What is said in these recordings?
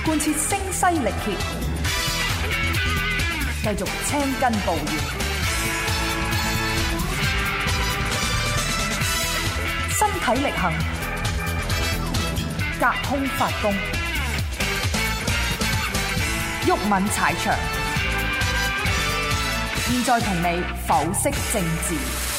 貫徹聲嘶力竭，繼續青筋暴現，身體力行，隔空發功，毓民踩場。現在同你剖析政治。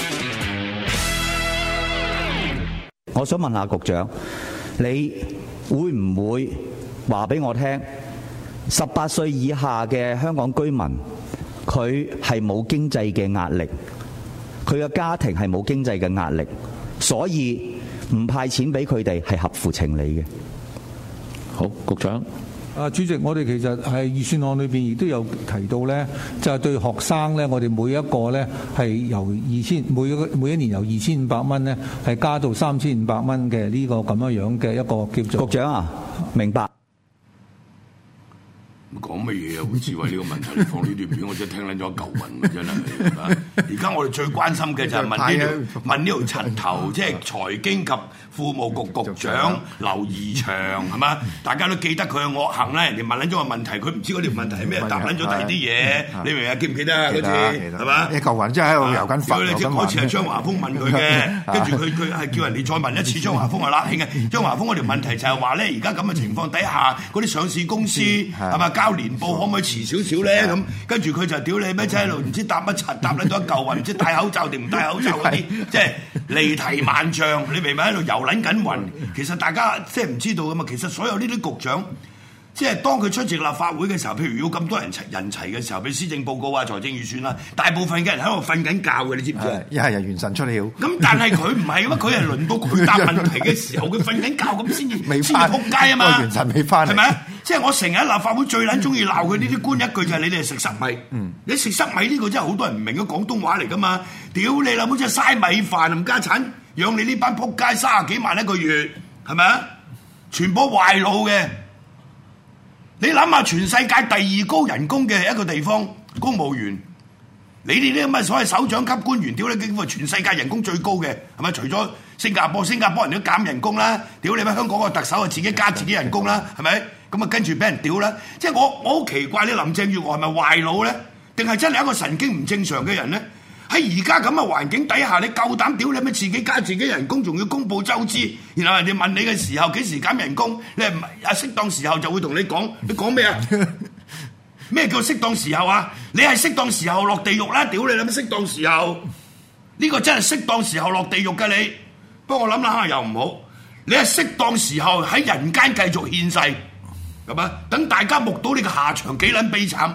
我想問下局長，你會唔會話俾我聽，18歲以下嘅香港居民，佢係冇經濟嘅壓力，佢嘅家庭係冇經濟嘅壓力，所以唔派錢俾佢哋係合乎情理嘅。 好，局長。 主席，我哋其實係預算案裏邊亦都有提到咧，就係對學生咧，我哋每一個咧係由每一年由2500蚊咧係加到3500蚊嘅呢個咁樣嘅一個叫做。 局長啊，明白。 講乜嘢啊？好智慧呢個問題，你放呢段片，我真係聽撚咗一嚿雲真係。而家我哋最關心嘅就係問呢條柒頭，即係財經及庫務局局長劉怡翔係嘛？大家都記得佢嘅惡行啦。人哋問撚咗個問題，佢唔知嗰條問題係咩，答撚咗第二啲嘢。你明唔明啊？記唔記得啊？嗰次係嘛？ 一嚿雲真係喺度遊緊粉。 嗰次係張華峰問佢嘅，跟住佢係叫人哋再問一次。張華峰係冷氣嘅。張華峰嗰條問題就係話咧，而家咁嘅情況底下，嗰啲上市公司係嘛？交年報可唔可以遲少少咧？咁跟住佢就屌你咩啫？喺度唔知答乜柒，答撚咗一嚿雲，唔知戴口罩定唔戴口罩嗰啲，即係離題萬丈。你明唔明喺度遊撚緊雲？其實大家即係唔知道噶嘛。其實所有呢啲局長，即係當佢出席立法會嘅時候，譬如要咁多人齊嘅時候，俾施政報告啊、財政預算啦，大部分嘅人喺度瞓緊覺嘅，你知唔知啊？ 一係元神出竅。咁但係佢唔係啊嘛，佢係輪到佢答問題嘅時候，佢瞓緊覺咁先至仆街啊嘛。 元神未翻嚟， 係咪？即係我成日喺立法會最撚中意鬧佢呢啲官一句就係你哋係食塞米。你食塞米呢個真係好多人唔明嘅廣東話嚟噶嘛？屌你老母真係嘥米飯冚家產，養你呢班仆街30幾萬一個月，係咪啊？全部壞腦嘅。你諗下，全世界第2高人工嘅一個地方，公務員，你哋呢啲咁嘅所謂首長級官員，屌你幾乎全世界人工最高嘅，係咪？除咗新加坡人都減人工啦，屌你乜香港個特首啊自己加自己人工啦，係咪？咁啊跟住俾人屌啦，即係我好奇怪，你林鄭月娥係咪壞腦咧？定係真係一個神經唔正常嘅人咧？喺而家咁嘅環境底下，你夠膽屌你乜自己加自己人工，仲要公佈周知，然後人哋問你嘅時候幾時減人工，你係適當時候就會同你講，你講咩啊？咩叫適當時候啊？你係適當時候落地獄啦！屌你諗乜適當時候？呢個真係適當時候落地獄㗎你。不過我諗下又唔好，你係適當時候喺人間繼續獻世，係嘛？等大家目睹你嘅下場幾撚悲慘。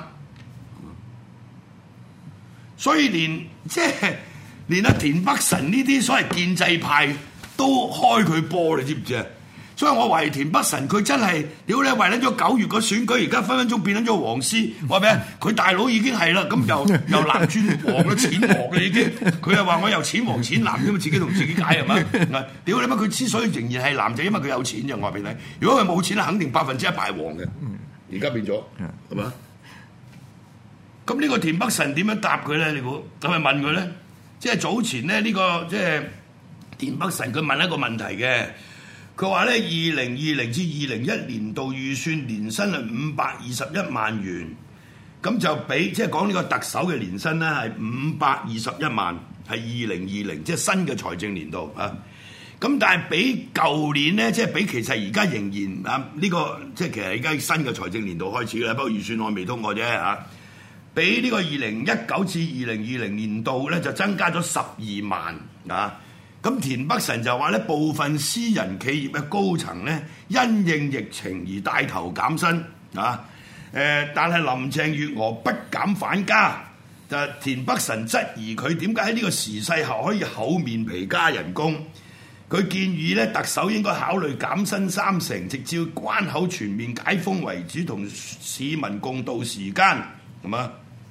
所以連阿田北辰呢啲所謂建制派都開佢波，你知唔知啊？所以我懷疑田北辰佢真係屌你為咗咗9月個選舉，而家分分鐘變咗咗黃絲。話咩？佢大佬已經係啦，咁由藍轉黃啦，淺黃啦已經。佢又話我由淺黃淺藍，因為自己同自己解係嘛？屌你乜？佢之所以仍然係藍，就因為佢有錢啫。我話俾你聽，如果佢冇錢，肯定100%敗黃嘅。而家變咗係嘛？咁呢個田北辰點樣答佢咧？你估咁咪問佢咧？即係早前咧呢個即係田北辰佢問一個問題嘅，佢話咧2020至2021年度預算年薪係521萬元，咁就比即係講呢個特首嘅年薪咧係521萬，係2020即係新嘅財政年度啊。咁但係比舊年咧，即係比其實而家仍然啊呢個即係其實而家新嘅財政年度開始啦，不過預算案未通過啫嚇。比呢個2019至2020年度咧就增加咗12萬啊！咁田北辰就話咧，部分私人企業嘅高層咧因應疫情而帶頭減薪啊！但係林鄭月娥不減反加，就田北辰質疑佢點解喺呢個時勢下可以厚面皮加人工。佢建議咧特首應該考慮減薪30%，直至關口全面解封為止，同市民共度時間，係嘛？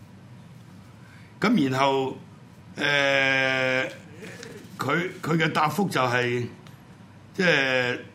咁然後佢嘅答覆就係即係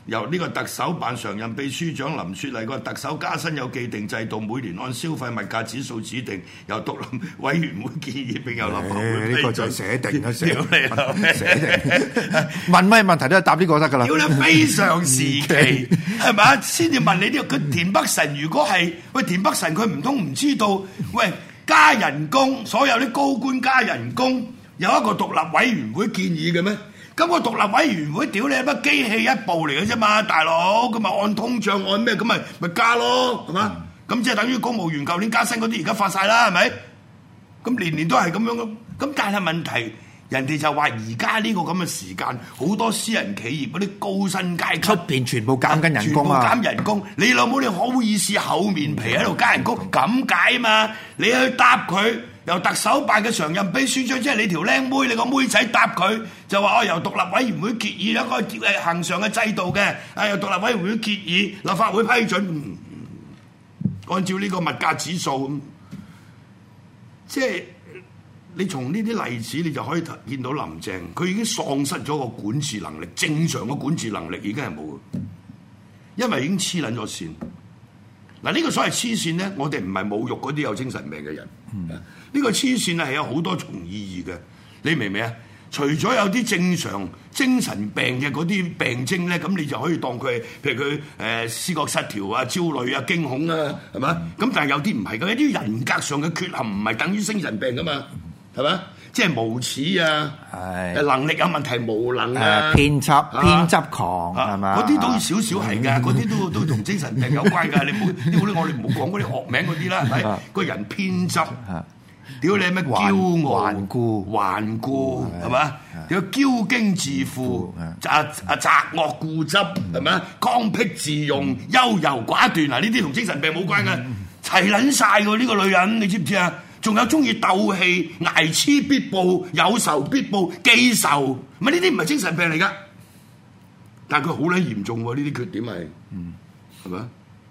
由呢個特首辦常任秘書長林雪麗個特首加薪有既定制度，每年按消費物價指數指定，由獨立委員會建議並由立法會批准。 呢個就寫定啦，寫定。 定。 問咩問題都係答呢個得㗎啦。 屌你非常時期係咪？先至問你呢個佢田北辰，如果係喂田北辰，佢唔通唔知道？喂，加人工，所有啲高官加人工，有一個獨立委員會建議嘅咩？咁個獨立委員會屌你乜機器一部嚟嘅啫嘛，大佬，咁咪按通脹按咩咁咪加咯，係嘛？咁即係等於公務員舊年加薪嗰啲而家發晒啦，係咪？咁年年都係咁樣咁但係問題，人哋就話而家呢個咁嘅時間，好多私人企業嗰啲高薪階級出邊全部減緊人工啊！ 全部減人工，你老母你好意思厚面皮喺度加人工咁解嘛？你去答佢。由特首辦嘅常任秘書長，即係你條靚妹，你個妹仔答佢就話我由獨立委員會決議有一個恆常嘅制度嘅，由獨立委員會決議，立法會批准，按照呢個物價指數，即係你從呢啲例子，你就可以見到林鄭佢已經喪失咗個管治能力，正常嘅管治能力已經係冇嘅，因為已經黐撚咗線。嗱，呢個所謂黐線咧，我哋唔係侮辱嗰啲有精神病嘅人。呢個黐線係有好多重意義嘅，你明唔明啊？除咗有啲正常精神病嘅嗰啲病徵咧，咁你就可以當佢，譬如佢思覺失調啊、焦慮啊、驚恐啊，係嘛？咁但係有啲唔係嘅，有啲人格上嘅缺陷唔係等於精神病噶嘛，係嘛？即係無恥啊，能力有問題無能啊， 偏執狂係嘛？ 嗰啲都少少係㗎，嗰啲都同精神病有關㗎。你唔好我哋唔好講嗰啲學名嗰啲啦，係咪？個人偏執，屌你咩驕傲、頑固係嘛？屌驕矜自負，擇惡固執係咪？剛愎自用、優柔寡斷嗱，呢啲同精神病冇關㗎，齊撚晒㗎呢個女人，你知唔知啊？仲有中意鬥氣、睚眥必報、有仇必報、記仇，咪呢啲唔係精神病嚟㗎，但係佢好撚嚴重喎，呢啲缺點係，係咪？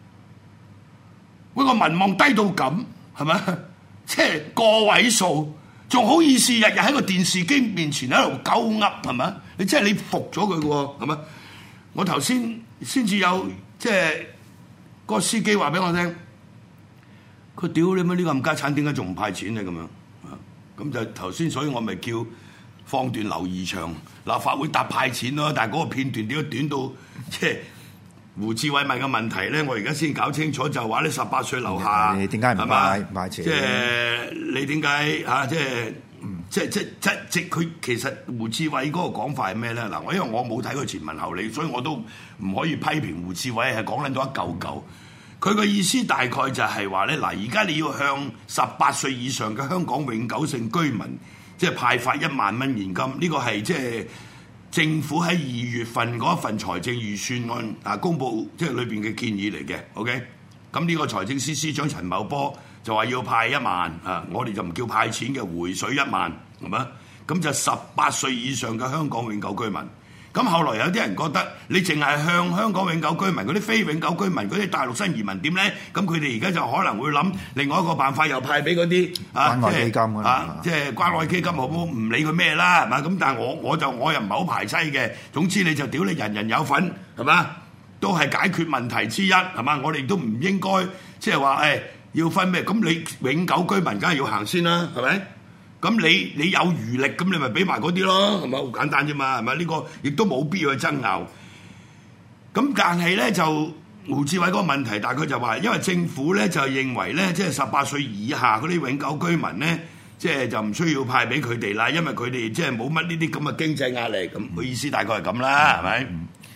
喂，個民望低到咁，係咪？即係個位數，仲好意思日日喺個電視機面前喺度鳩噏，係咪？你即係你服咗佢喎，係咪？我頭先至有即係個司機話俾我聽。佢屌你乜呢個冚家產點解仲唔派錢咧咁樣？咁就頭先，所以我咪叫放段劉怡翔立法會答派錢咯。但係嗰個片段點解短到即係胡志偉問嘅問題咧？我而家先搞清楚，就話咧18歲樓下， 你點解唔派錢？ 即係你點解嚇？即係佢其實胡志偉嗰個講法係咩咧？嗱，因為我冇睇佢前文後理，所以我都唔可以批評胡志偉係講撚到一嚿嚿。佢個意思大概就係話咧，嗱，而家你要向18歲以上嘅香港永久性居民，即係派發1萬蚊現金，呢個係即係政府喺2月份嗰一份財政預算案公佈，即係裏邊嘅建議嚟嘅。OK，咁呢個財政司司長陳茂波就話要派1萬我哋就唔叫派錢嘅，回水1萬係嘛？咁就18歲以上嘅香港永久居民。咁後來有啲人覺得你淨係向香港永久居民嗰啲非永久居民嗰啲大陸新移民點咧？咁佢哋而家就可能會諗另外一個辦法，又派俾嗰啲關愛基金即係關愛基金好唔理佢咩啦，係嘛？咁但係我又唔係好排擠嘅。總之你就屌你人人有份係嘛？都係解決問題之一係嘛？我哋都唔應該即係話要分咩？咁你永久居民梗係要行先啦，係咪？咁你有餘力，咁你咪俾埋嗰啲咯，係咪？好簡單啫嘛，係咪？呢個亦都冇必要去爭拗。咁但係咧就胡志偉嗰個問題，大概就話，因為政府咧就認為咧，即係18歲以下嗰啲永久居民咧，即係就唔需要派俾佢哋啦，因為佢哋即係冇乜呢啲咁嘅經濟壓力。咁佢意思大概係咁啦，係咪？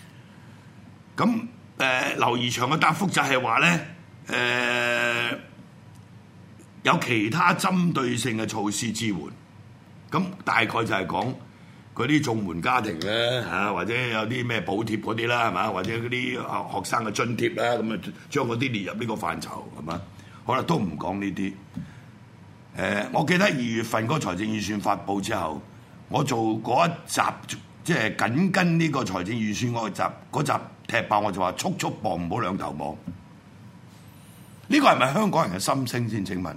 咁劉怡翔嘅答覆就係話咧，有其他針對性嘅措施支援，咁大概就係講嗰啲綜援家庭咧或者有啲咩補貼嗰啲啦，係嘛？或者嗰啲學生嘅津貼啦，咁啊將嗰啲列入呢個範疇，係嘛？可能都唔講呢啲。我記得2月份嗰個財政預算發布之後，我做嗰一集即係緊跟呢個財政預算嗰集踢爆，我就話速速磅唔好兩頭望。呢個係咪香港人嘅心聲先？請問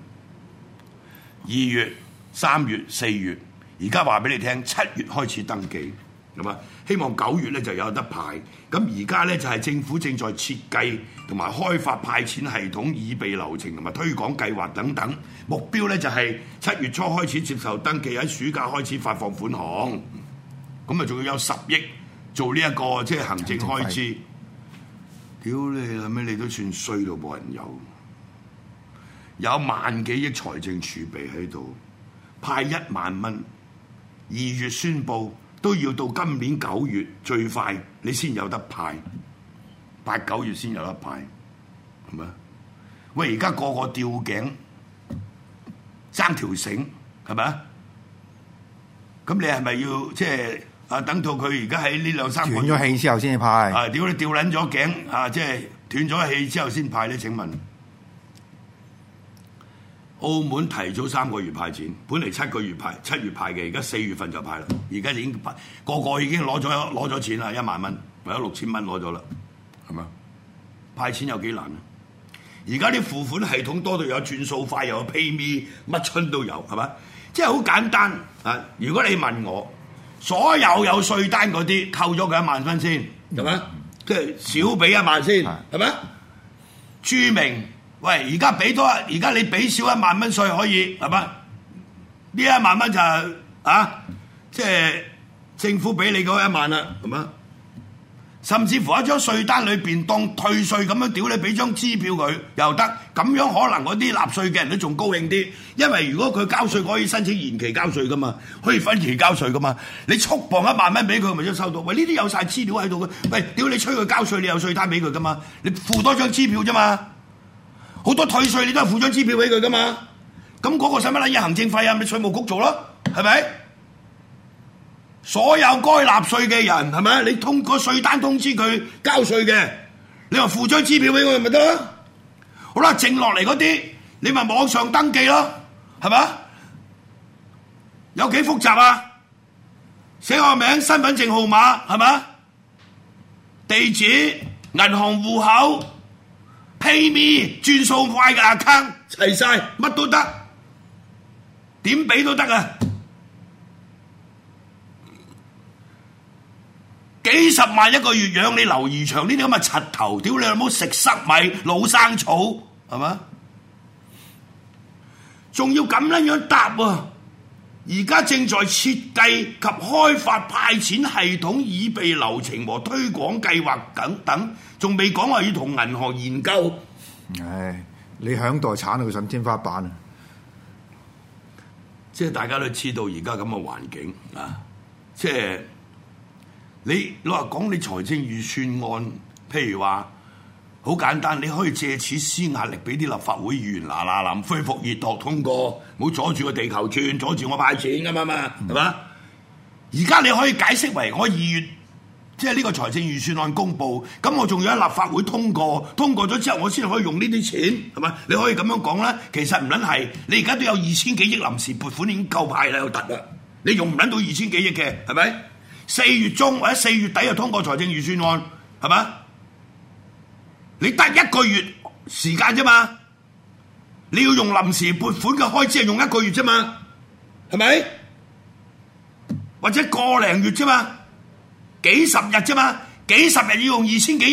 2月、3月、4月，而家話俾你聽，7月開始登記， 係嘛？希望9月咧就有得派。咁而家咧就係政府正在設計同埋開發派錢系統、以備流程同埋推廣計劃等等。目標咧就係7月初開始接受登記，喺暑假開始發放款項。咁啊，仲要有10億做呢一個即係行政開支。屌你啦咩？你都算衰到冇人有萬幾億財政儲備喺度，派1萬蚊，2月宣佈都要到今年9月最快你先有得派，8、9月先有得派，係咪？喂，而家個個吊頸爭條繩，係咪啊？咁你係咪要即係等到佢而家喺呢2、3個月斷咗氣之後先至派？ 屌你吊撚咗頸即係斷咗氣之後先派咧？請問？澳門提早3個月派錢，本嚟7月派嘅，而家4月份就派啦。而家已經個個已經攞咗錢啦，1萬蚊或者6000蚊攞咗啦，係咪？派錢有幾難啊？而家啲付款系統多到有轉數快，又有 PayMe， 乜春都有，係咪？即係好簡單啊！如果你問我，所有稅單嗰啲扣咗佢1萬蚊先，係咪？即係少俾1萬先，係咪？注明。喂，而家你俾少1萬蚊稅可以係嘛？呢1萬蚊就係即係政府俾你嗰1萬啦，係嘛？甚至乎一張稅單裏邊當退稅咁樣，屌你俾張支票佢又得，咁樣可能嗰啲納稅嘅人都仲高興啲，因為如果佢交稅可以申請延期交稅噶嘛，可以分期交稅噶嘛，你速磅1萬蚊俾佢咪都收到？喂，呢啲有晒資料喺度嘅，喂，屌你催佢交稅，你有稅單俾佢噶嘛？你付多張支票啫嘛。好多退稅你都係付張支票俾佢噶嘛，咁嗰個使乜撚嘢行政費啊？咪稅務局做咯，係咪？所有該納稅嘅人係咪？你通過稅單通知佢交稅嘅，你話付張支票俾佢咪得咯？好啦，剩落嚟嗰啲你咪網上登記咯，係咪？有幾複雜啊？寫個名、身份證號碼係咪？地址、銀行戶口。PayMe 轉數快嘅 account 齊晒，乜都得，點俾都得啊！幾十萬一個月養你劉怡翔呢啲咁嘅柒頭，屌你老母食塞米老生草係嘛？仲要咁樣答喎！而家正在設計及開發派錢系統、以備流程和推廣計劃等等，仲未講話要同銀行研究。 唉，你響度鏟到佢上天花板啊！ 即係大家都知道而家咁嘅環境啊，即係你老實講，你財政預算案，譬如話好簡單，你可以借此施壓力俾啲立法會議員嗱恢復熱度通過，唔好阻住個地球轉，阻住我派錢㗎嘛，係嘛？而家你可以解釋為我2月即係呢個財政預算案公佈，咁我仲要喺立法會通過咗之後，我先可以用呢啲錢，係嘛？你可以咁樣講啦。其實唔撚係，你而家都有2000幾億臨時撥款已經夠派啦，有突啦，你用唔撚到2000幾億嘅，係咪？4月中或者4月底就通過財政預算案，係嘛？你得1個月時間啫嘛，你要用臨時撥款嘅開支係用1個月啫嘛，係咪？或者個零月啫嘛，幾十日啫嘛，幾十日要用2000幾億，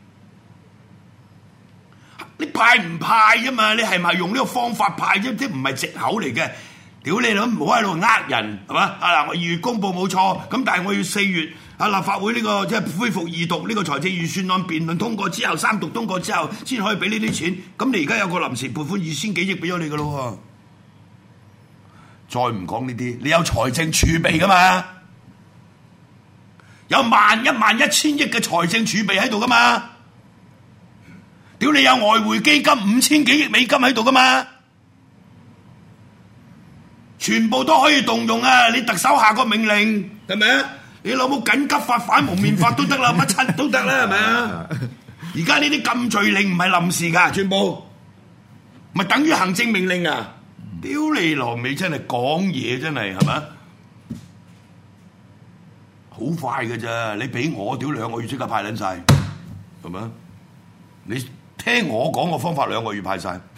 你派唔派啫嘛？你係咪用呢個方法派啫？即唔係藉口嚟嘅。屌你老母，唔好喺度呃人，係嘛？我2月公佈冇錯，咁但係我要4月立法會呢個即係恢復二讀呢個財政預算案辯論通過之後，3讀通過之後先可以俾呢啲錢。咁你而家有個臨時撥款2000幾億俾咗你噶咯喎，再唔講呢啲，你有財政儲備噶嘛？有1萬1000億嘅財政儲備喺度噶嘛？屌你有外匯基金5000幾億美金喺度噶嘛？全部都可以動用啊！你特首下個命令係咪啊？你老母緊急法、反蒙面法都得啦，乜柒都得啦，係咪啊？而家呢啲禁聚令唔係臨時㗎，全部咪等於行政命令啊！屌你老味真係講嘢真係係咪？好快㗎咋？你俾我屌2個月即刻派撚晒，係咪？你聽我講個方法2個月派晒。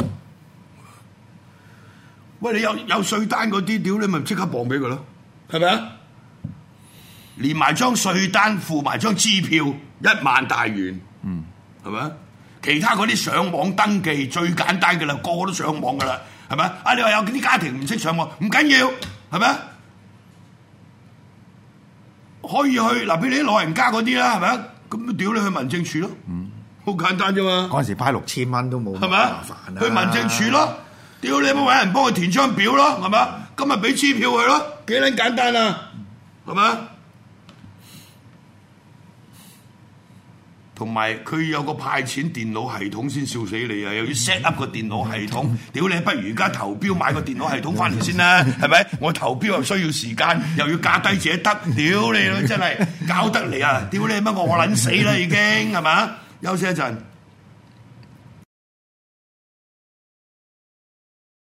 喂，你有稅單嗰啲，屌你咪即刻磅俾佢咯，係咪啊？ 連埋張稅單附埋張支票1萬大元，係咪？其他嗰啲上網登記最簡單嘅啦，個個都上網噶啦，係咪？啊，你話有啲家庭唔識上網，唔緊要，係咪？可以去嗱，譬如你啲老人家嗰啲啦，係咪？咁屌你去民政處咯，好簡單啫嘛。 嗰陣時派6000蚊都冇， 係咪麻煩啊？ 去民政處咯，屌你有冇揾人幫佢填張表咯，係咪？今日俾支票佢咯，幾撚簡單啊，係咪？同埋佢有個派錢電腦系統先笑死你啊！又要 set up 個電腦系統，屌你不如而家投標買個電腦系統翻嚟先啦，係咪？我投標又需要時間，又要價低者得，屌你真係搞得嚟啊！屌你乜我撚死啦已經係咪？休息一陣。